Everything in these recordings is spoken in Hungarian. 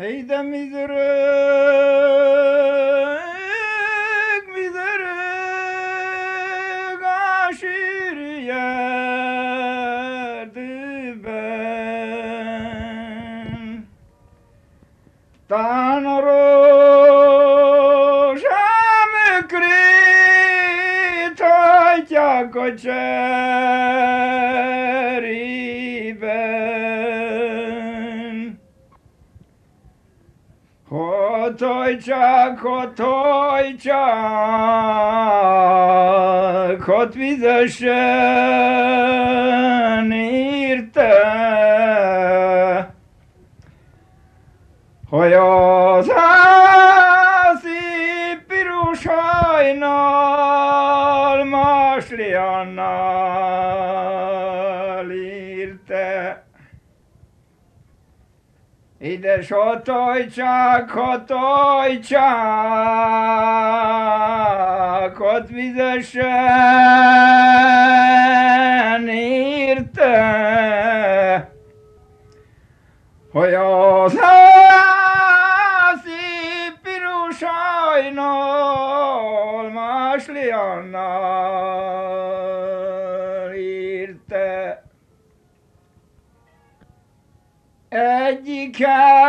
Hey de mi dörög a sűrű erdőben. Tán a rózsám ökrét hajtják a cserében. Hadd vizesen érte, hogy az szép piros hajnal másliannal érte. Édes hatajcsák, hadd vizesen érte, hogy az szép piros hajnal másliannal érte. Egyikhez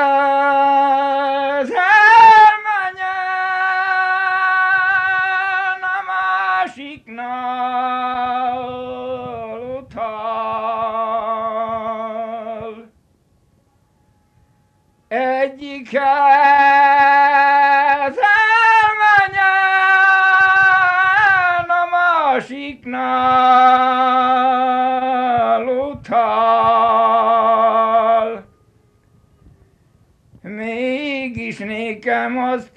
elmenjen, a másiknál utal. Egyikhez elmenjen, a másiknál utal. Mégis nékem azt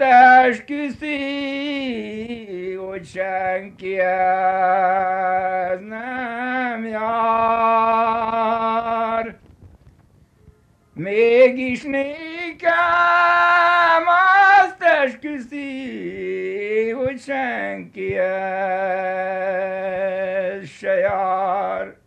esküszi, hogy senki ez nem jár. Mégis nékem azt esküszi, hogy senki ez se jár.